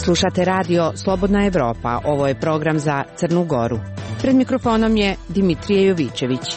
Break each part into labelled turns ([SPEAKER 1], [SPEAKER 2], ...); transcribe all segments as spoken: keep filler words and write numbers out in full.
[SPEAKER 1] Slušate radio Slobodna Evropa, ovo je program za Crnu Goru. Pred mikrofonom je Dimitrije Jovićević.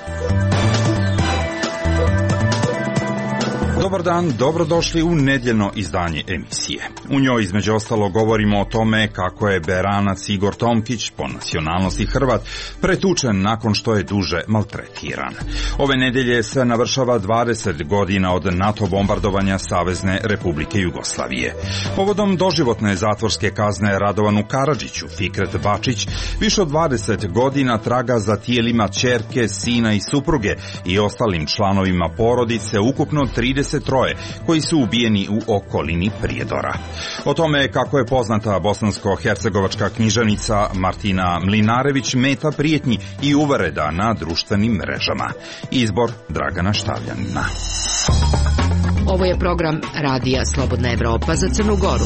[SPEAKER 2] Dobar dan, dobrodošli u nedjeljno izdanje emisije. U njoj između ostalo govorimo o tome kako je Beranac Igor Tomkić, po nacionalnosti Hrvat, pretučen nakon što je duže maltretiran. Ove nedjelje se navršava dvadeset godina od NATO bombardovanja Savezne Republike Jugoslavije. Povodom doživotne zatvorske kazne Radovanu Karadžiću, Fikret Bačić više od dvadeset godina traga za tijelima ćerke, sina i supruge i ostalim članovima porodice, ukupno trideset troje koji su ubijeni u okolini Prijedora. O tome kako je poznata bosansko-hercegovačka književnica Martina Mlinarević meta prijetnji i uvreda na društvenim mrežama. Izbor Dragana Štavljanina.
[SPEAKER 3] Ovo je program Radija Slobodna Evropa za Crnu Goru.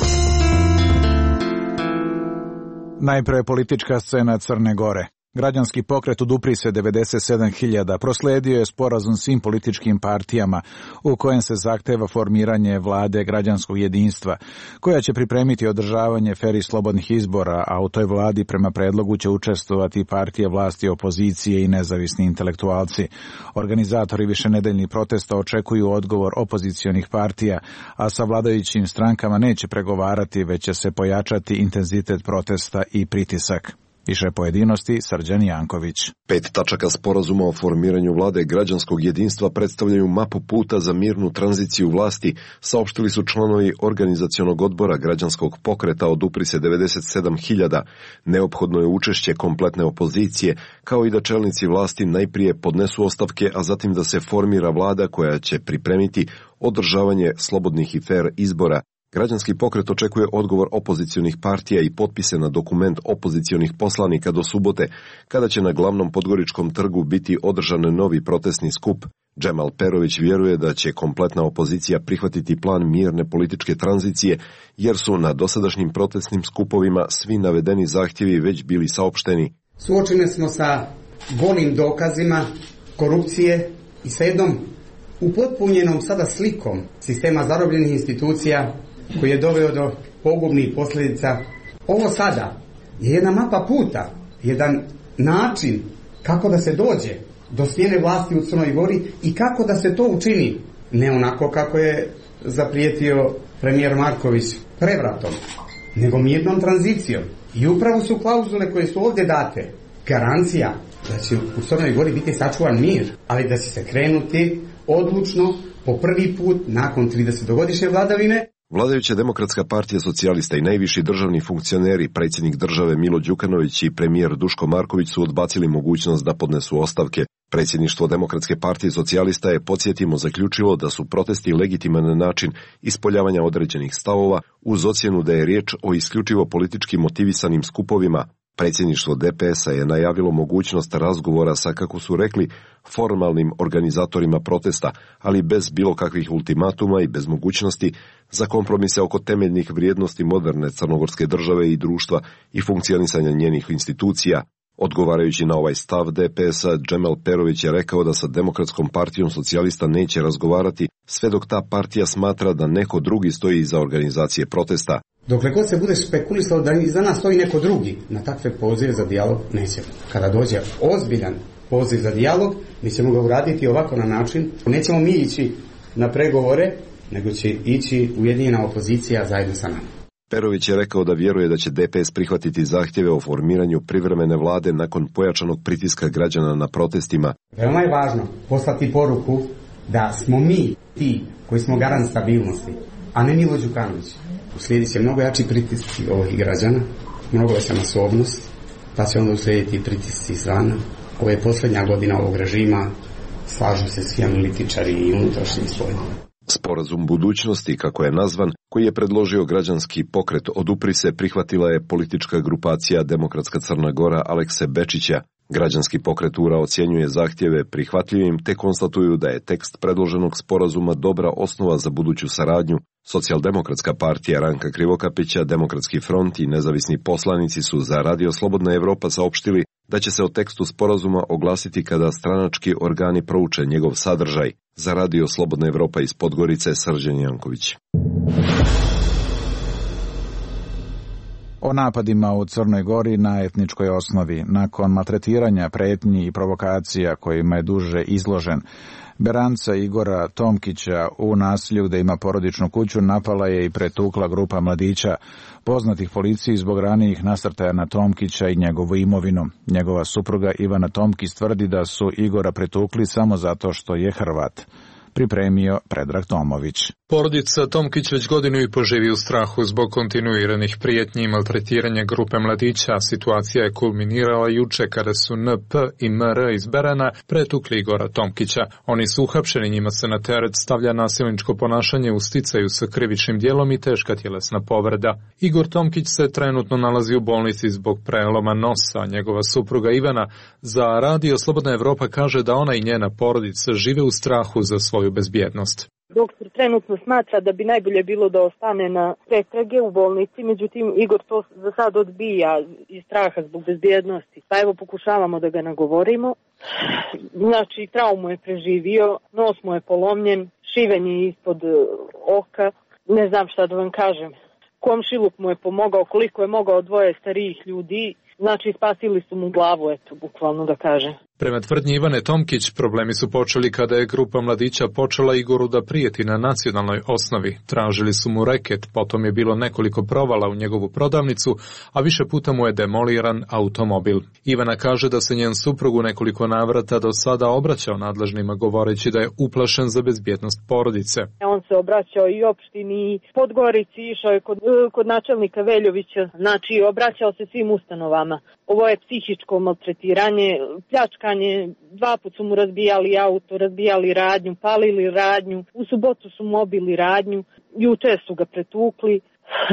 [SPEAKER 4] Najpre politička scena Crne Gore. Građanski pokret Odupri se devedeset sedam hiljada prosledio je sporazum svim političkim partijama u kojem se zahteva formiranje vlade građanskog jedinstva, koja će pripremiti održavanje fer i slobodnih izbora, a u toj vladi prema predlogu će učestvovati partije vlasti, opozicije i nezavisni intelektualci. Organizatori višenedeljnih protesta očekuju odgovor opozicionih partija, a sa vladajućim strankama neće pregovarati, već će se pojačati intenzitet protesta i pritisak. Više pojedinosti, Srđan Janković.
[SPEAKER 5] Pet tačaka sporazuma o formiranju vlade građanskog jedinstva predstavljaju mapu puta za mirnu tranziciju vlasti, saopštili su članovi organizacionog odbora građanskog pokreta Odupri se devedeset sedam hiljada. Neophodno je učešće kompletne opozicije, kao i da čelnici vlasti najprije podnesu ostavke, a zatim da se formira vlada koja će pripremiti održavanje slobodnih i fer izbora. Građanski pokret očekuje odgovor opozicionih partija i potpise na dokument opozicionih poslanika do subote, kada će na glavnom Podgoričkom trgu biti održan novi protestni skup. Džemal Perović vjeruje da će kompletna opozicija prihvatiti plan mirne političke tranzicije, jer su na dosadašnjim protestnim skupovima svi navedeni zahtjevi već bili saopšteni.
[SPEAKER 6] Suočeni smo sa golim dokazima korupcije i sa jednom upotpunjenom sada slikom sistema zarobljenih institucija koji je doveo do pogubnih posljedica. Ovo sada je jedna mapa puta, jedan način kako da se dođe do smjene vlasti u Crnoj Gori i kako da se to učini, ne onako kako je zaprijetio premijer Marković prevratom, nego mirnom tranzicijom. I upravo su klauzule koje su ovdje date garancija da će u Crnoj Gori biti sačuvan mir, ali da će se krenuti odlučno po prvi put nakon tridesetogodišnje vladavine.
[SPEAKER 5] Vladajuća Demokratska partija socijalista i najviši državni funkcioneri, predsjednik države Milo Đukanović i premijer Duško Marković su odbacili mogućnost da podnesu ostavke. Predsjedništvo Demokratske partije socijalista je, podsjetimo, zaključilo da su protesti legitiman način ispoljavanja određenih stavova, uz ocjenu da je riječ o isključivo politički motivisanim skupovima. Predsjedništvo D P S-a je najavilo mogućnost razgovora sa, kako su rekli, formalnim organizatorima protesta, ali bez bilo kakvih ultimatuma i bez mogućnosti za kompromise oko temeljnih vrijednosti moderne crnogorske države i društva i funkcionisanja njenih institucija. Odgovarajući na ovaj stav D P S-a, Džemal Perović je rekao da sa Demokratskom partijom socijalista neće razgovarati sve dok ta partija smatra da neko drugi stoji iza organizacije protesta.
[SPEAKER 6] Dokle god se bude špekulisalo da iza nas stoji neko drugi, na takve pozive za dijalog nećemo. Kada dođe ozbiljan poziv za dijalog, mi ćemo ga uraditi ovako na način. Nećemo mi ići na pregovore, nego će ići ujedinjena opozicija zajedno sa nama.
[SPEAKER 5] Perović je rekao da vjeruje da će D P S prihvatiti zahtjeve o formiranju privremene vlade nakon pojačanog pritiska građana na protestima.
[SPEAKER 6] Veoma je važno poslati poruku da smo mi ti koji smo garant stabilnosti, a ne Milo Đukanović. Uslijedit će mnogo jači pritisci ovih građana, mnogo veća masovnost, pa će onda uslijediti pritisci izvana. Ovo je posljednja godina ovog režima, slažu se svi analitičari i unutrašnji i spoljni.
[SPEAKER 5] Sporazum budućnosti, kako je nazvan, koji je predložio građanski pokret Odupri se, prihvatila je politička grupacija Demokratska Crna Gora Alekse Bečića. Građanski pokret U R A ocjenjuje zahtjeve prihvatljivim te konstatuju da je tekst predloženog sporazuma dobra osnova za buduću saradnju. Socijaldemokratska partija Ranka Krivokapića, Demokratski front i nezavisni poslanici su za Radio Slobodna Evropa saopštili da će se o tekstu sporazuma oglasiti kada stranački organi prouče njegov sadržaj. Za Radio Slobodna Evropa iz Podgorice, Srđan Janković.
[SPEAKER 4] O napadima u Crnoj Gori na etničkoj osnovi, nakon maltretiranja, pretnji i provokacija kojima je duže izložen, Beranca Igora Tomkića u naselju gde ima porodičnu kuću napala je i pretukla grupa mladića poznatih policiji zbog ranijih nasrtaja na Tomkića i njegovu imovinu. Njegova supruga Ivana Tomkić tvrdi da su Igora pretukli samo zato što je Hrvat. Pripremio Predrag Tomović.
[SPEAKER 7] Porodica Tomkić već godinu i po živi u strahu zbog kontinuiranih prijetnji i maltretiranja grupe mladića. Situacija je kulminirala juče kada su N P i M R iz Berana pretukli Igora Tomkića. Oni su uhapšeni, njima se na teret stavlja nasilničko ponašanje u sticaju sa krivičnim djelom i teška tjelesna povreda. Igor Tomkić se trenutno nalazi u bolnici zbog preloma nosa. Njegova supruga Ivana za Radio Slobodna Evropa kaže da ona i njena porodica žive u strahu za svoju bezbjednost.
[SPEAKER 8] Doktor trenutno smatra da bi najbolje bilo da ostane na pretrage u bolnici, međutim Igor to za sad odbija iz straha zbog bezbjednosti. Pa evo pokušavamo da ga nagovorimo. Znači traumu je preživio, nos mu je polomljen, šiven je ispod oka, ne znam šta da vam kažem. Komšiluk mu je pomogao koliko je mogao, dvoje starijih ljudi, znači spasili su mu glavu, eto, bukvalno da kažem.
[SPEAKER 7] Prema tvrdnji Ivane Tomkić, problemi su počeli kada je grupa mladića počela Igoru da prijeti na nacionalnoj osnovi. Tražili su mu reket, potom je bilo nekoliko provala u njegovu prodavnicu, a više puta mu je demoliran automobil. Ivana kaže da se njen suprug u nekoliko navrata do sada obraćao nadležnima govoreći da je uplašen za bezbjednost porodice.
[SPEAKER 8] On se obraćao i opštini, i Podgorici, išao je kod, kod načelnika Veljovića, znači obraćao se svim ustanovama. Ovo je psihičko maltretiranje, pljačkanje, dva put su mu razbijali auto, razbijali radnju, palili radnju, u subotu su mu obili radnju, juče su ga pretukli, e,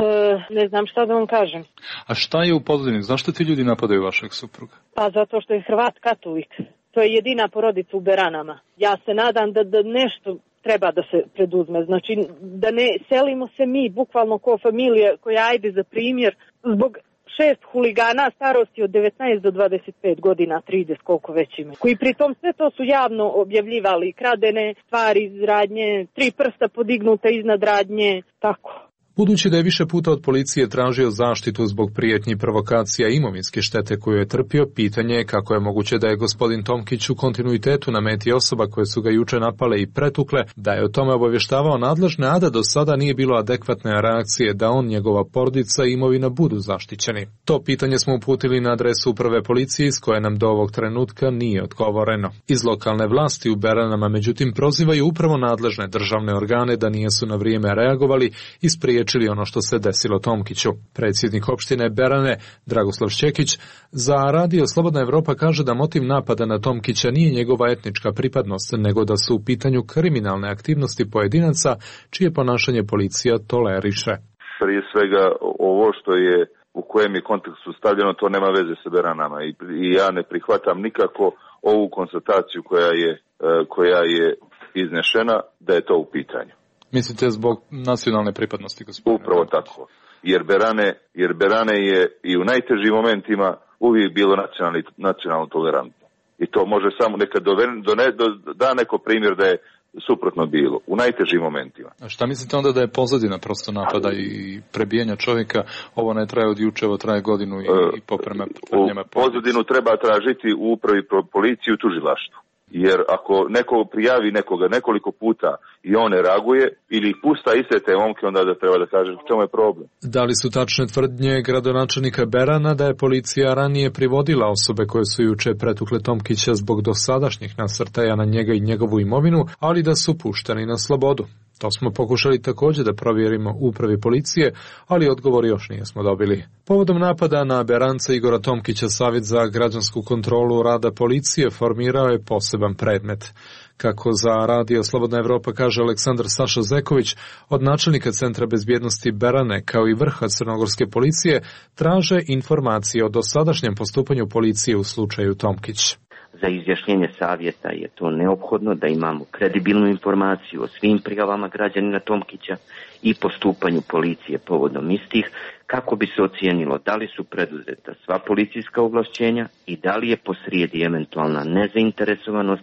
[SPEAKER 8] ne znam šta da vam kažem.
[SPEAKER 7] A šta je u pozadini? Zašto ti ljudi napadaju vašeg supruga?
[SPEAKER 8] Pa zato što je Hrvat katolik. To je jedina porodica u Beranama. Ja se nadam da, da nešto treba da se preduzme. Znači da ne selimo se mi, bukvalno kao familija koja ajde za primjer, zbog šest huligana starosti od devetnaest do dvadeset pet godina, trideset koliko već ima. Koji pritom sve to su javno objavljivali, kradene stvari iz radnje, tri prsta podignuta iznad radnje, tako.
[SPEAKER 7] Budući da je više puta od policije tražio zaštitu zbog prijetnji provokacija i imovinske štete koju je trpio, pitanje je kako je moguće da je gospodin Tomkić u kontinuitetu na meti osoba koje su ga juče napale i pretukle, da je o tome obavještavao nadležne, a da do sada nije bilo adekvatne reakcije da on, njegova porodica i imovina budu zaštićeni. To pitanje smo uputili na adresu uprave policije iz koje nam do ovog trenutka nije odgovoreno. Iz lokalne vlasti u Beranama međutim prozivaju upravo nadležne državne organe da nisu na vrijeme reagovali i spriječili čili ono što se desilo Tomkiću. Predsjednik opštine Berane, Dragoslav Šćekić, za Radio Slobodna Evropa kaže da motiv napada na Tomkića nije njegova etnička pripadnost, nego da su u pitanju kriminalne aktivnosti pojedinaca čije ponašanje policija toleriše.
[SPEAKER 9] Prije svega ovo što je u kojem je kontekstu stavljeno, to nema veze sa Beranama i, i ja ne prihvatam nikako ovu konstataciju koja je, koja je iznešena da je to u pitanju.
[SPEAKER 7] Mislite zbog nacionalne pripadnosti, gospodine?
[SPEAKER 9] Upravo tako. Jer Berane, jer Berane je i u najtežim momentima uvijek bilo nacionalni, nacionalno tolerantno. I to može samo neka dovene, do ne, do, da neko primjer da je suprotno bilo, u najtežim momentima.
[SPEAKER 7] A šta mislite onda da je pozadina prosto napada i prebijanja čovjeka? Ovo ne traje od juče, ovo traje godinu i, i poprema tvrdnjama.
[SPEAKER 9] Pozadinu treba tražiti u upravi policiju i tužilaštvu. Jer ako neko prijavi nekoga nekoliko puta i on ne reaguje ili pusta iste te momke, onda da treba da kaže u čemu je problem.
[SPEAKER 7] Da li su tačne tvrdnje gradonačelnika Berana da je policija ranije privodila osobe koje su juče pretukle Tomkića zbog dosadašnjih nasrtaja na njega i njegovu imovinu, ali da su pušteni na slobodu? To smo pokušali također da provjerimo u upravi policije, ali odgovor još nismo dobili. Povodom napada na Beranca Igora Tomkića, Savjet za građansku kontrolu rada policije formirao je poseban predmet. Kako za Radio Slobodna Evropa kaže Aleksandar Saša Zeković, od načelnika Centra bezbjednosti Berane kao i vrha crnogorske policije traže informacije o dosadašnjem postupanju policije u slučaju Tomkić.
[SPEAKER 10] Za izjašnjenje savjeta je to neophodno da imamo kredibilnu informaciju o svim prijavama građanina Tomkića i postupanju policije povodom istih, kako bi se ocijenilo da li su preduzeta sva policijska ovlašćenja i da li je posrijedi eventualna nezainteresovanost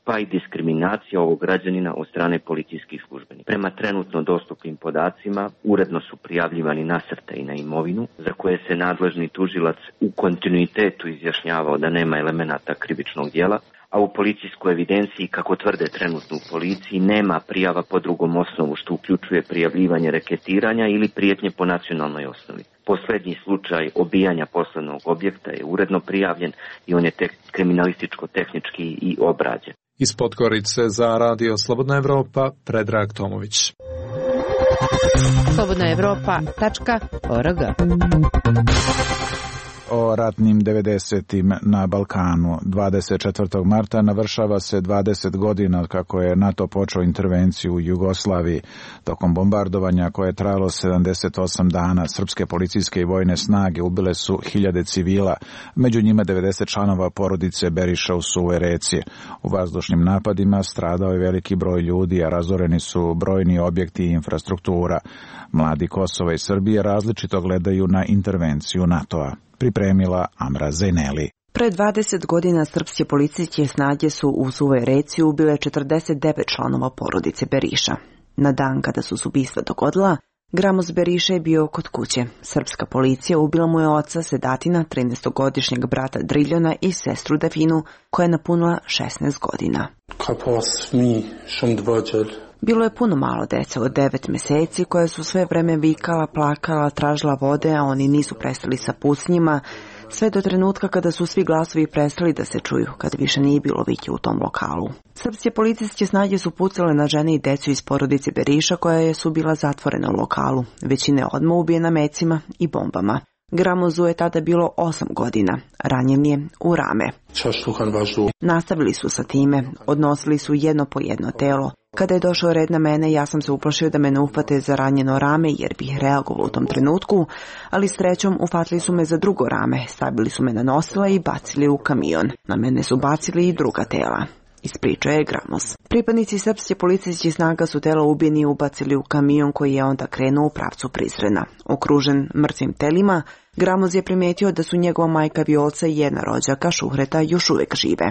[SPEAKER 10] pa i diskriminacija ovog građanina od strane policijskih službenika. Prema trenutno dostupnim podacima, uredno su prijavljivani nasrtaji na imovinu, za koje se nadležni tužilac u kontinuitetu izjašnjavao da nema elemenata krivičnog djela, a u policijskoj evidenciji, kako tvrde trenutno u policiji, nema prijava po drugom osnovu, što uključuje prijavljivanje reketiranja ili prijetnje po nacionalnoj osnovi. Posljednji slučaj obijanja poslovnog objekta je uredno prijavljen i on je tek kriminalističko-tehnički i obrađen.
[SPEAKER 7] Iz Podgorice za Radio Slobodna Evropa, Predrag Tomović.
[SPEAKER 1] slobodna evropa tačka org.
[SPEAKER 4] O ratnim devedesetim na Balkanu. dvadeset četvrtog marta navršava se dvadeset godina kako je NATO počeo intervenciju u Jugoslaviji. Tokom bombardovanja koje je trajalo sedamdeset osam dana, srpske policijske i vojne snage ubile su hiljade civila, među njima devedeset članova porodice Beriša u Suvoj Reci. U vazdušnim napadima stradao je veliki broj ljudi, a razoreni su brojni objekti i infrastruktura. Mladi Kosova i Srbije različito gledaju na intervenciju NATO-a. Pripremila Amra Zejneli.
[SPEAKER 11] Pre dvadeset godina srpske policijske snage su u Suvoj Reci ubile četrdeset devet članova porodice Beriša. Na dan kada su se ubistva dogodila, Gramos Beriša je bio kod kuće. Srpska policija ubila mu je oca Sedatina, trinaestogodišnjeg brata Driljona i sestru Devinu, koja je napunila šesnaest godina. Bilo je puno malo dece od devet meseci koje su sve vreme vikala, plakala, tražila vode, a oni nisu prestali sa pucnjima, sve do trenutka kada su svi glasovi prestali da se čuju, kada više nije bilo vike u tom lokalu. Srpske policijske snage su pucale na žene i decu iz porodice Beriša koja je su bila zatvorena u lokalu. Većina je odmah ubijena mecima i bombama. Gramozu je tada bilo osam godina, ranjen je u rame. Nastavili su sa time, odnosili su jedno po jedno telo. Kada je došao red na mene, ja sam se uplašio da me ne ufate za ranjeno rame jer bih reagovao u tom trenutku, ali srećom ufatili su me za drugo rame, stavili su me na nosila i bacili u kamion. Na mene su bacili i druga tela. Ispričao je Gramos. Pripadnici srpske policijskih snaga su tela ubijeni ubacili u kamion koji je onda krenuo u pravcu Prizrena. Okružen mrtvim telima, Gramos je primetio da su njegova majka Vjolca i jedna rođaka Šuhreta još uvek žive.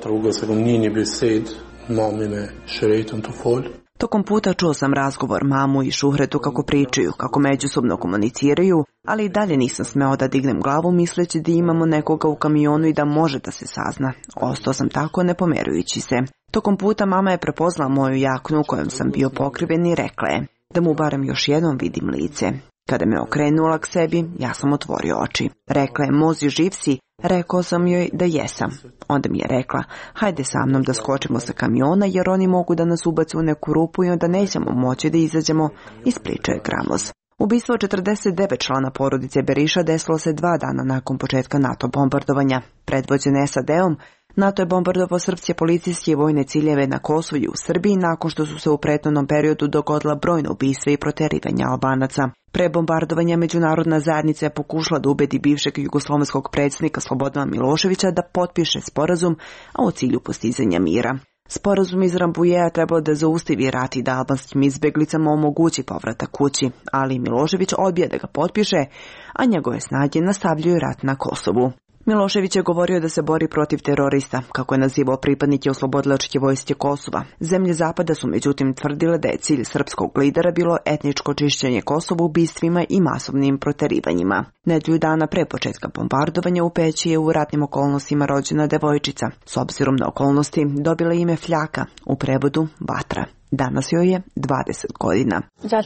[SPEAKER 11] Tokom puta čuo sam razgovor mamu i Šuhretu kako pričaju, kako međusobno komuniciraju, ali i dalje nisam smeo da dignem glavu misleći da imamo nekoga u kamionu i da može da se sazna. Ostao sam tako ne pomerujući se. Tokom puta mama je prepoznala moju jaknu u kojom sam bio pokriven i rekla je da mu barem još jednom vidim lice. Kada me okrenula k sebi, ja sam otvorio oči. Rekla je, Mozi, živ si? Rekao sam joj da jesam. Onda mi je rekla, hajde sa mnom da skočimo sa kamiona jer oni mogu da nas ubace u neku rupu i onda nećemo moći da izađemo, ispričao je Gramos. Ubistvo četrdeset devet člana porodice Beriša desilo se dva dana nakon početka NATO bombardovanja. Predvođen S A D-om, NATO je bombardovao srpske policijske i vojne ciljeve na Kosovu i u Srbiji nakon što su se u prethodnom periodu dogodila brojna ubistva i proterivanja Albanaca. Pre bombardovanja međunarodna zajednica je pokušala da ubedi bivšeg jugoslovenskog predsjednika Slobodana Miloševića da potpiše sporazum, a u cilju postizanja mira. Sporazum iz Rambujea trebalo da zaustavi rat i da albanskim izbeglicama omogući povratak kući, ali Milošević odbija da ga potpiše, a njegove snage nastavljaju rat na Kosovu. Milošević je govorio da se bori protiv terorista, kako je nazivao pripadnike oslobodilačke vojske Kosova. Zemlje Zapada su međutim tvrdile da je cilj srpskog lidera bilo etničko čišćenje Kosova ubistvima i masovnim proterivanjima. Nedelju dana pre početka bombardovanja u Peći je u ratnim okolnostima rođena devojčica. S obzirom na okolnosti dobila ime Fljaka, u prevodu vatra. Danas joj je dvadeset godina.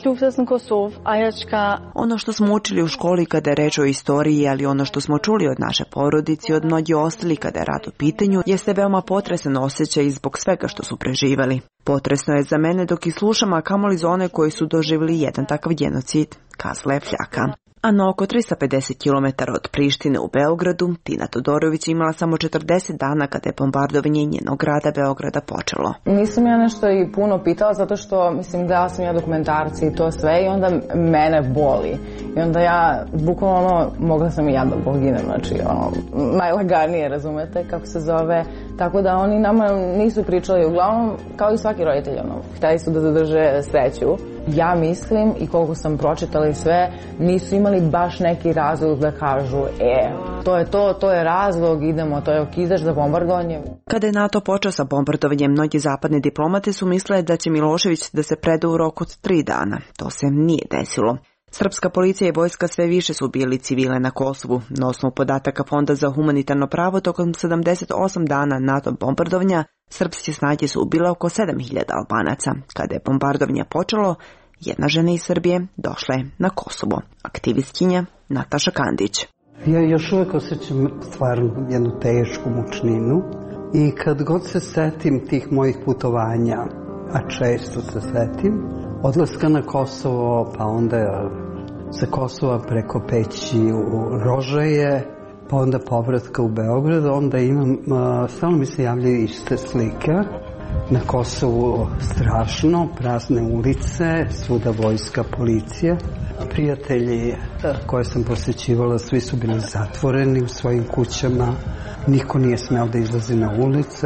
[SPEAKER 11] Ono što smo učili u školi kada je reč o istoriji, ali ono što smo čuli od naše porodice i od mnogi ostali kada je rat u pitanju, jeste veoma potresan osjećaj zbog svega što su preživali. Potresno je za mene dok i slušam, a kamoli za one koji su doživjeli jedan takav genocid, kazala je Fljaka. A na oko tristo pedeset kilometara od Prištine u Beogradu, Tina Todorović imala samo četrdeset dana kada je bombardovanje njenog grada Beograda počelo.
[SPEAKER 12] Nisam ja nešto i puno pitala zato što, mislim, gledala sam ja dokumentarci i to sve i onda mene boli. I onda ja, bukvalno ono, mogla sam i ja da poginem, znači, ono, najlaganije, razumete, kako se zove. Tako da oni nama nisu pričali, uglavnom, kao i svaki roditelj, ono, hteli su da zadrže sreću. ja mislim i koliko sam pročitala i sve, nisu imali baš neki razlog da kažu e, to je to, to je razlog, idemo, to je okidač za bombardovanje.
[SPEAKER 11] Kada je NATO počeo sa bombardovanjem, mnogi zapadni diplomate su mislili da će Milošević da se preda u roku od tri dana. To se nije desilo. Srpska policija i vojska sve više su ubijali civile na Kosovu. Na osnovu podataka Fonda za humanitarno pravo, tokom sedamdeset osam dana NATO bombardovanja, srpske snage su ubile oko sedam hiljada Albanaca. Kada je bombardovanje počelo, jedna žena iz Srbije došla je na Kosovo. Aktivistkinja Nataša Kandić.
[SPEAKER 13] Ja još uvijek osjećam stvarno jednu tešku mučninu i kad god se setim tih mojih putovanja, a često se setim, odlaska na Kosovo, pa onda sa Kosova preko Peći u Rožaje, pa onda povratka u Beograd, onda imam, stalno mi se javljaju iste slike. Na Kosovu strašno, prazne ulice, svuda vojska, policija. Prijatelji koje sam posjećivala, svi su bili zatvoreni u svojim kućama, niko nije smeo da izlazi na ulice.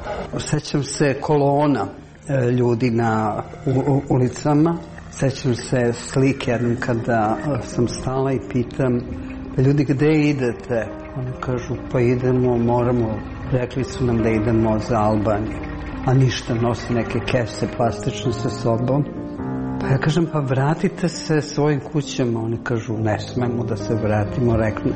[SPEAKER 13] Sećam se kolona ljudi na ulicama, sećam se slike kada sam stala i pitam, ljudi, gde idete? Oni kažu, pa idemo, moramo, rekli su nam da idemo za Albaniju, a ništa, nosi neke kese plastične sa sobom. Pa ja kažem, pa vratite se svojim kućama. Oni kažu, ne smemo da se vratimo,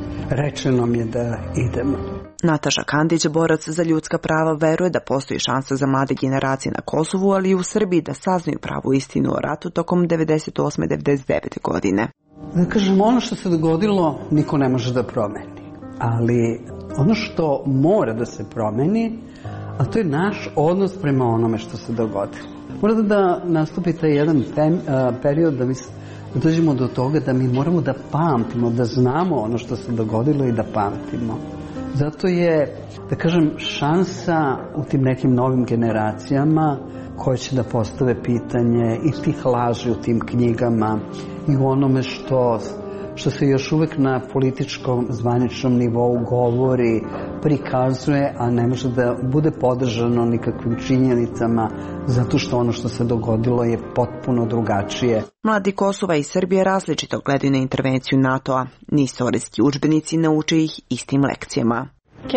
[SPEAKER 13] rečeno mi je da idemo.
[SPEAKER 11] Nataša Kandić, borac za ljudska prava, veruje da postoji šansa za mlade generacije na Kosovu, ali i u Srbiji da saznaju pravu istinu o ratu tokom devedeset osme devedeset devete godine.
[SPEAKER 13] Da kažem, ono što se dogodilo niko ne može da promeni, ali ono što mora da se promeni, a to je naš odnos prema onome što se dogodilo. Mora da nastupi taj jedan tem, a, period da mi da dođemo do toga da mi moramo da pamtimo, da znamo ono što se dogodilo i da pamtimo. Zato je, da kažem, šansa u tim nekim novim generacijama koje će da postave pitanje i tih laži u tim knjigama i u onome što, što se još uvek na političkom zvaničnom nivou govori, prikazuje, a ne može da bude podržano nikakvim činjenicama, zato što ono što se dogodilo je potpuno drugačije.
[SPEAKER 11] Mladi Kosova i Srbije različito gledaju na intervenciju NATO-a. Ni istorijski udžbenici ne uče ih istim lekcijama.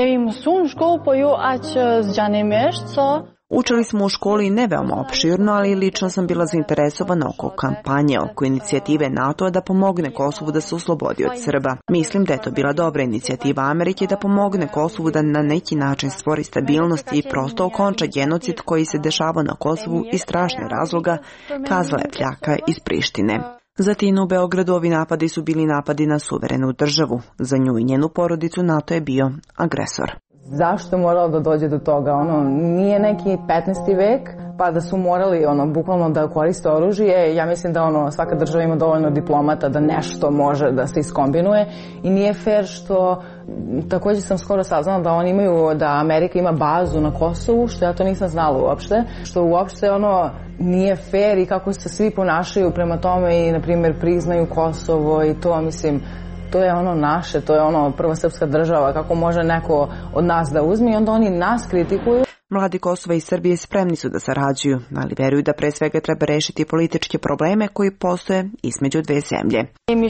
[SPEAKER 11] Učili smo u školi ne veoma opširno, ali lično sam bila zainteresovana oko kampanje, oko inicijative NATO-a da pomogne Kosovu da se oslobodi od Srba. Mislim da je to bila dobra inicijativa Amerike da pomogne Kosovu da na neki način stvori stabilnost i prosto okonča genocid koji se dešava na Kosovu iz strašne razloga, kazala je Fljaka iz Prištine. Za Tinu u Beogradu ovi napadi su bili napadi na suverenu državu. Za nju i njenu porodicu NATO je bio agresor.
[SPEAKER 12] Zašto je moralo da dođe do toga? Ono, nije neki petnaesti vek, pa da su morali ono, bukvalno da koriste oružje. Ja mislim da ono, svaka država ima dovoljno diplomata da nešto može da se iskombinuje i nije fair što, također sam skoro saznala da oni imaju, da Amerika ima bazu na Kosovu, što ja to nisam znala uopšte, što uopšte ono nije fair i kako se svi ponašaju prema tome i na primjer priznaju Kosovo i to, mislim, to je ono naše, to je ono prva srpska država, kako može neko od nas da uzme i onda oni nas kritikuju.
[SPEAKER 11] Mladi Kosova i Srbije spremni su da sarađuju, ali veruju da pre svega treba rešiti političke probleme koji postoje između dve zemlje.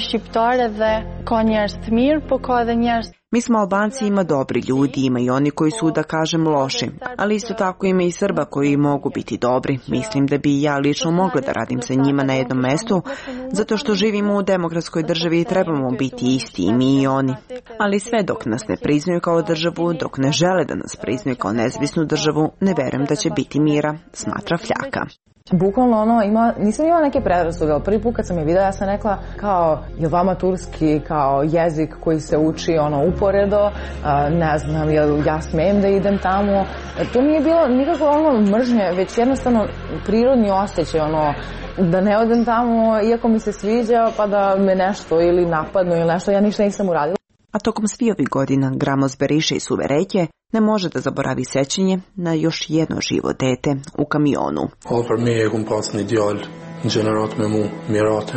[SPEAKER 11] Mi smo Albanci, ima dobri ljudi, ima i oni koji su, da kažem, loši, ali isto tako ima i Srba koji mogu biti dobri. Mislim da bi ja lično mogla da radim sa njima na jednom mestu, zato što živimo u demokratskoj državi i trebamo biti isti i mi i oni. Ali sve dok nas ne priznaju kao državu, dok ne žele da nas priznaju kao nezavisnu državu, ne verujem da će biti mira, smatra Fljaka.
[SPEAKER 12] Bukvalno ono, ima, nisam imala neke predrasude, ali prvi put kad sam je videla, ja sam rekla kao, je vama turski kao jezik koji se uči ono uporedo, a, ne znam, jel ja smem da idem tamo. To nije bilo nikako ono mržnje, već jednostavno prirodni osjećaj, ono, da ne odem tamo, iako mi se sviđa, pa da me nešto ili napadnu ili nešto, ja ništa nisam uradila.
[SPEAKER 11] A tokom svih ovih godina Gramos Beriše i Suverejke ne može da zaboravi sećanje na još jedno živo dete u kamionu.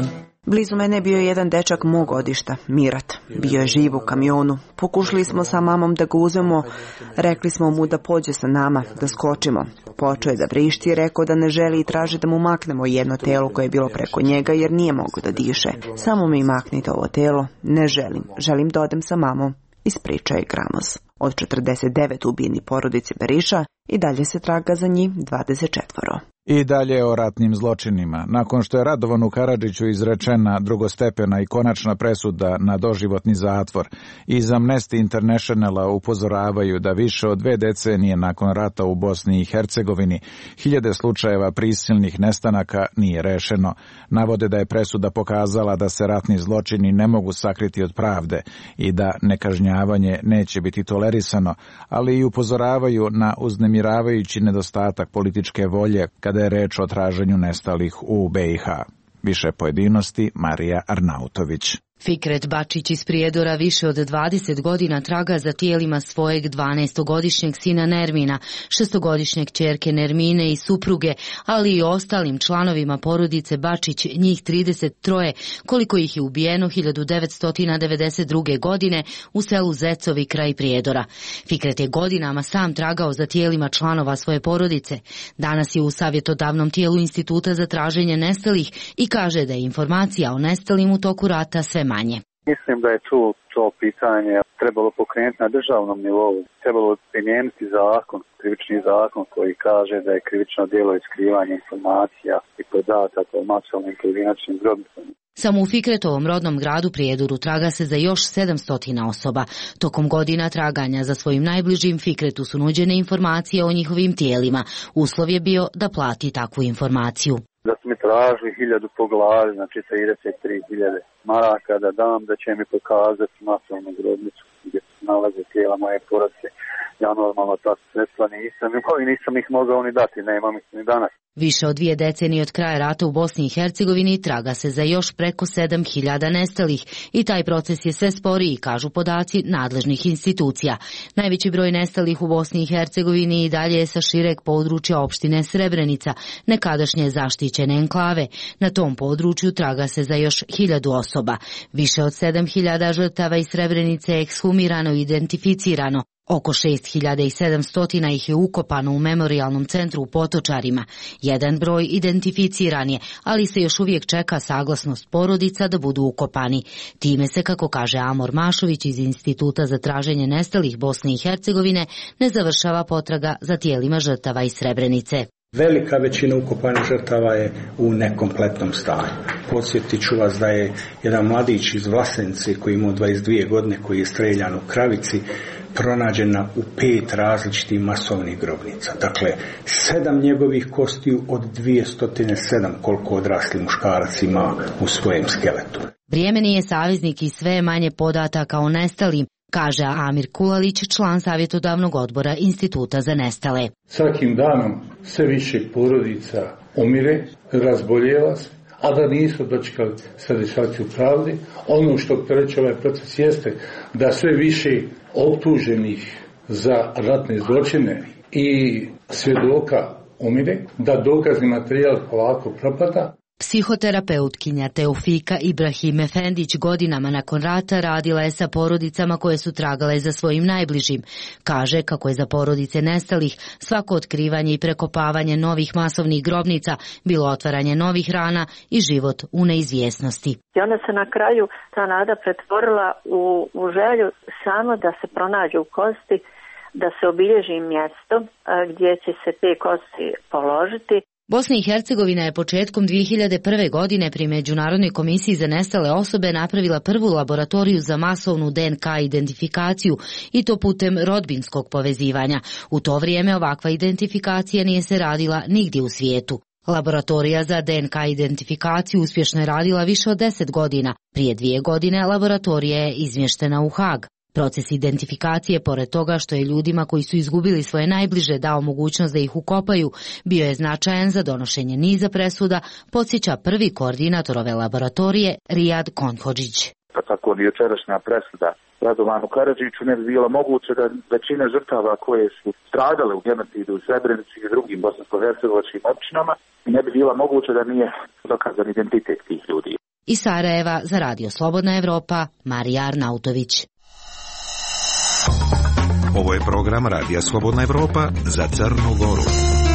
[SPEAKER 11] Blizu mene bio je jedan dečak mog godišta, Mirat. Bio je živ u kamionu. Pokušali smo sa mamom da ga uzmemo, rekli smo mu da pođe sa nama, da skočimo. Počeo je da vrišti i rekao da ne želi i traži da mu maknemo jedno telo koje je bilo preko njega jer nije mogao da diše. Samo mi maknite ovo telo, ne želim, želim da odem sa mamom, ispričao je Gramoz. Od četrdeset devet ubijeni porodice Beriša i dalje se traga za njih dvadeset četvoro.
[SPEAKER 4] I dalje o ratnim zločinima. Nakon što je Radovanu Karadžiću izrečena drugostepena i konačna presuda na doživotni zatvor, iz Amnesty Internationala upozoravaju da više od dve decenije nakon rata u Bosni i Hercegovini hiljade slučajeva prisilnih nestanaka nije rešeno. Navode da je presuda pokazala da se ratni zločini ne mogu sakriti od pravde i da nekažnjavanje neće biti tolerisano, ali i upozoravaju na uznemiravajući nedostatak političke volje kada je reč o traženju nestalih u be i ha. Više pojedinosti Marija Arnautović.
[SPEAKER 14] Fikret Bačić iz Prijedora više od dvadeset godina traga za tijelima svojeg dvanaestogodišnjeg sina Nermina, šestogodišnjeg ćerke Nermine i supruge, ali i ostalim članovima porodice Bačić, njih trideset tri, koliko ih je ubijeno hiljadu devetsto devedeset druge. godine u selu Zecovi kraj Prijedora. Fikret je godinama sam tragao za tijelima članova svoje porodice. Danas je u savjetodavnom tijelu Instituta za traženje nestalih i kaže da je informacija o nestalim u toku rata sve manje.
[SPEAKER 15] Mislim da je tu to pitanje trebalo pokrenuti na državnom nivou. Trebalo primijeniti zakon, krivični zakon koji kaže da je krivično djelo iskrivanje informacija i podataka o masovnim pojedinačnim grobnicama.
[SPEAKER 14] Samo u Fikretovom rodnom gradu Prijedoru traga se za još sedamsto osoba. Tokom godina traganja za svojim najbližim Fikretu su nuđene informacije o njihovim tijelima. Uslov je bio da plati takvu informaciju.
[SPEAKER 15] Da su mi tražili hiljadu po glavi, znači trideset tri hiljade maraka da dam, da će mi pokazati masovnu grobnicu gdje se nalaze tijela moje porodice. Ja normalno ta sredstva nisam imao i nisam ih mogao ni dati, nemam ih ni danas.
[SPEAKER 14] Više od dvije decenije od kraja rata u Bosni i Hercegovini traga se za još preko sedam hiljada nestalih i taj proces je sve sporiji, kažu podaci nadležnih institucija. Najveći broj nestalih u Bosni i Hercegovini i dalje je sa šireg područja opštine Srebrenica, nekadašnje zaštićene enklave. Na tom području traga se za još hiljadu osoba. Više od sedam hiljada žrtava iz Srebrenice je ekshumirano i identificirano. Oko šest hiljada sedamsto ih je ukopano u memorijalnom centru u Potočarima. Jedan broj identificiran je, ali se još uvijek čeka saglasnost porodica da budu ukopani. Time se, kako kaže Amor Mašović iz Instituta za traženje nestalih Bosne i Hercegovine, ne završava potraga za tijelima žrtava iz Srebrenice.
[SPEAKER 16] Velika većina ukopanih žrtava je u nekompletnom stanju. Podsjetit ću vas da je jedan mladić iz Vlasenice koji ima dvadeset dvije godine, koji je streljan u Kravici, pronađena u pet različitih masovnih grobnica. Dakle, sedam njegovih kostiju od dvjesto sedam koliko odrasli muškarac ima u svojem skeletu.
[SPEAKER 14] Vrijeme nije saveznik i sve manje podataka o nestalim, kaže Amir Kulalić, član savjetodavnog odbora Instituta za nestale.
[SPEAKER 17] Svakim danom sve više porodica umire, razboljeva se, a da nisu dočekali satisfakciju pravde. Ono što opterećuje ovaj proces jeste da sve više optuženih za ratne zločine i svjedoka umire, da dokazni materijal polako propada.
[SPEAKER 14] Psihoterapeutkinja Teofika Ibrahim Efendić godinama nakon rata radila je sa porodicama koje su tragale za svojim najbližim. Kaže kako je za porodice nestalih svako otkrivanje i prekopavanje novih masovnih grobnica bilo otvaranje novih rana i život u neizvjesnosti.
[SPEAKER 18] I onda se na kraju ta nada pretvorila u, u želju samo da se pronađu kosti, da se obilježi mjesto gdje će se te kosti položiti.
[SPEAKER 14] Bosna i Hercegovina je početkom dvije hiljade prve. godine pri Međunarodnoj komisiji za nestale osobe napravila prvu laboratoriju za masovnu de en ka identifikaciju i to putem rodbinskog povezivanja. U to vrijeme ovakva identifikacija nije se radila nigdje u svijetu. Laboratorija za de en ka identifikaciju uspješno je radila više od deset godina. Prije dvije godine laboratorija je izmještena u Hag. Proces identifikacije, pored toga što je ljudima koji su izgubili svoje najbliže dao mogućnost da ih ukopaju, bio je značajan za donošenje niza presuda, podsjeća prvi koordinator ove laboratorije Rijad Konhodžić.
[SPEAKER 19] Pa tako ni jučerašnja presuda Radovanu Karadžiću ne bi bilo moguće da većina žrtava koje su stradale u genocidu u Srebrenici i drugim bosansko-hercegovačkim općinama ne bi bilo moguće da nije dokazan identitet tih ljudi.
[SPEAKER 14] Iz Sarajeva za Radio Slobodna Evropa, Marija Arnautović.
[SPEAKER 20] Ovo je program Radija Slobodna Evropa za Crnu Goru.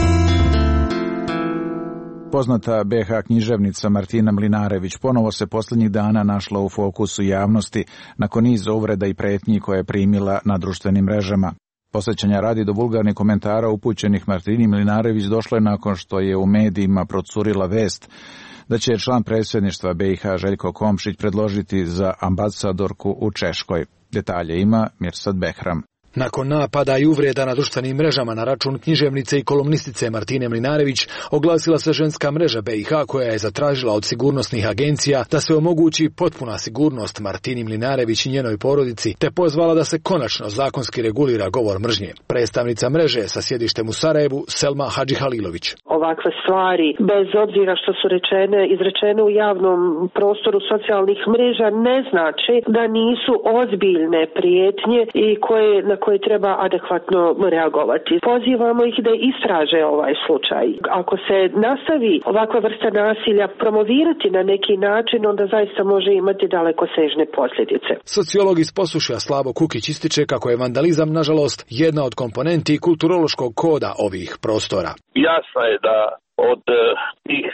[SPEAKER 4] Poznata be ha književnica Martina Mlinarević ponovo se posljednjih dana našla u fokusu javnosti nakon niza uvreda i pretnji koje je primila na društvenim mrežama. Posjećanja radi do vulgarnih komentara upućenih Martini Mlinarević došlo je nakon što je u medijima procurila vest da će član predsjedništva be i ha Željko Komšić predložiti za ambasadorku u Češkoj. Detalje ima Mirsad Behram.
[SPEAKER 21] Nakon napada i uvreda na društvenim mrežama na račun književnice i kolumnistice Martine Mlinarević, oglasila se ženska mreža be i ha koja je zatražila od sigurnosnih agencija da se omogući potpuna sigurnost Martini Mlinarević i njenoj porodici, te pozvala da se konačno zakonski regulira govor mržnje. Predstavnica mreže sa sjedištem u Sarajevu, Selma Hadžihalilović.
[SPEAKER 22] Ovakve stvari, bez obzira što su rečene, izrečene u javnom prostoru socijalnih mreža, ne znači da nisu ozbiljne prijetnje i koje na koje treba adekvatno reagovati. Pozivamo ih da istraže ovaj slučaj. Ako se nastavi ovakva vrsta nasilja promovirati na neki način, onda zaista može imati dalekosežne posljedice.
[SPEAKER 21] Sociolog iz Posušja Slavo Kukić ističe kako je vandalizam, nažalost, jedna od komponenti kulturološkog koda ovih prostora.
[SPEAKER 23] Jasno je da od tih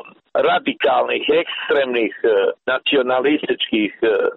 [SPEAKER 23] radikalnih, ekstremnih, nacionalističkih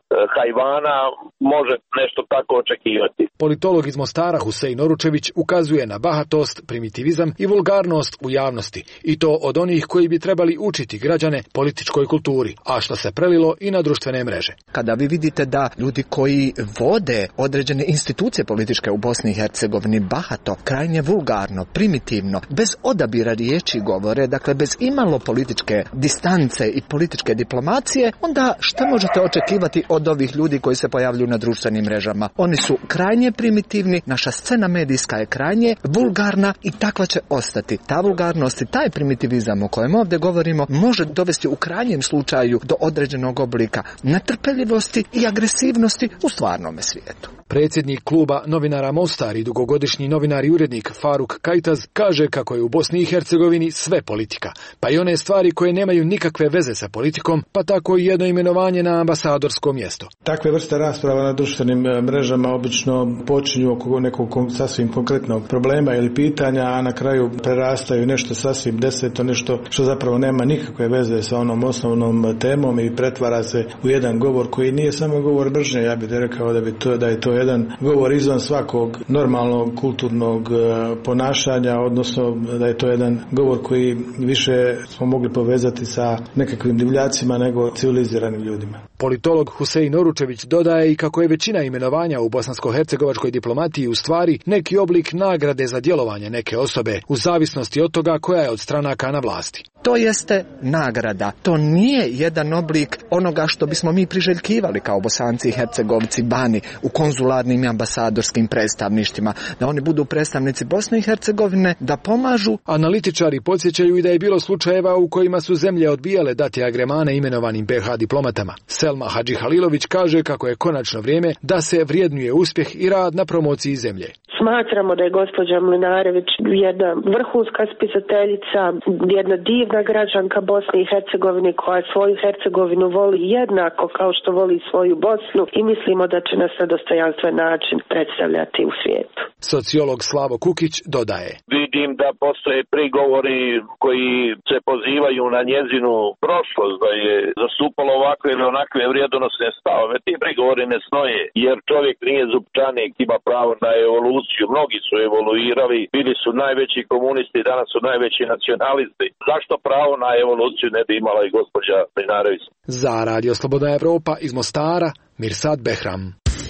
[SPEAKER 23] hajvana može nešto tako očekivati.
[SPEAKER 21] Politolog iz Mostara Husein Oručević ukazuje na bahatost, primitivizam i vulgarnost u javnosti, i to od onih koji bi trebali učiti građane političkoj kulturi, a što se prelilo i na društvene mreže.
[SPEAKER 24] Kada vi vidite da ljudi koji vode određene institucije političke u Bosni i Hercegovini bahato, krajnje vulgarno, primitivno, bez odabira riječi govore, dakle bez imalo političke distance i političke diplomacije, onda što možete očekivati od ovih ljudi koji se pojavljuju na društvenim mrežama? Oni su krajnje primitivni, naša scena medijska je krajnje vulgarna i takva će ostati. Ta vulgarnost i taj primitivizam o kojem ovdje govorimo može dovesti u krajnjem slučaju do određenog oblika netrpeljivosti i agresivnosti u stvarnome svijetu.
[SPEAKER 21] Predsjednik kluba novinara Mostar i dugogodišnji novinar i urednik Faruk Kajtaz kaže kako je u Bosni i Hercegovini sve politika, pa i one stvari koje nemaju nikakve veze sa politikom, pa tako i jedno imenovanje na ambasadorsko mjesto.
[SPEAKER 25] Takve vrste rasprava na društvenim mrežama obično počinju oko nekog sasvim konkretnog problema ili pitanja, a na kraju prerastaju nešto sasvim deseto, nešto što zapravo nema nikakve veze sa onom osnovnom temom i pretvara se u jedan govor koji nije samo govor mržnje. Ja bih rekao da, bi to, da je to jedan govor izvan svakog normalnog kulturnog ponašanja, odnosno da je to jedan govor koji više smo mogli povezati sa nekakvim divljacima nego civiliziranim ljudima.
[SPEAKER 21] Politolog Husein Oručević dodaje i kako je većina imenovanja u bosansko-hercegovačkoj diplomatiji u stvari neki oblik nagrade za djelovanje neke osobe, u zavisnosti od toga koja je od stranaka na vlasti.
[SPEAKER 24] To jeste nagrada. To nije jedan oblik onoga što bismo mi priželjkivali kao Bosanci i Hercegovci bani u konzularnim i ambasadorskim predstavništvima, da oni budu predstavnici Bosne i Hercegovine, da pomažu.
[SPEAKER 21] Analitičari podsjećaju i da je bilo slučajeva u kojima su zemlje odbijale dati agremane imenovanim be ha diplomatama. Selma Hadžihalilović kaže kako je konačno vrijeme da se vrijednuje uspjeh i rad na promociji zemlje.
[SPEAKER 22] Smatramo da je gospođa Mlinarević jedna vrhunska spisateljica, jedna divna građanka Bosne i Hercegovine koja svoju Hercegovinu voli jednako kao što voli svoju Bosnu i mislimo da će nas na dostojanstven način predstavljati u svijetu.
[SPEAKER 21] Sociolog Slavo Kukić dodaje.
[SPEAKER 23] Vidim da postoje prigovori koji se pozivaju na njezinu prošlost, da je zastupalo ovakve ili onakve vrijedonosne stavove. Ti prigovori ne stoje, jer čovjek nije zupčanik, ima pravo na evoluciju. Mnogi su evoluirali, bili su najveći komunisti, danas su najveći nacionalisti. Zašto pravo na evoluciju ne bi imala i gospođa Mlinarević?
[SPEAKER 21] Za Radio Slobodna Evropa iz Mostara, Mirsad Behram.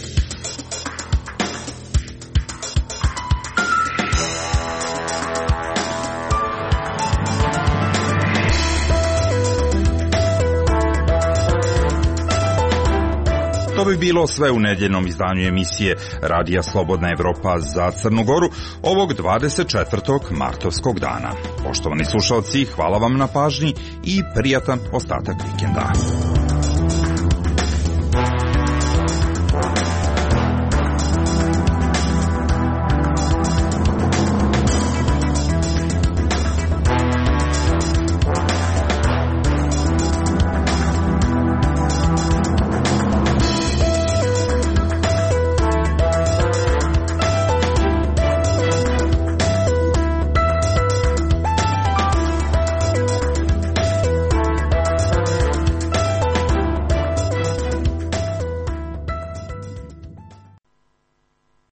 [SPEAKER 2] To bi bilo sve u nedjeljnom izdanju emisije Radija Slobodna Evropa za Crnu Goru ovog dvadeset četvrtog martovskog dana. Poštovani slušalci, hvala vam na pažnji i prijatan ostatak vikenda.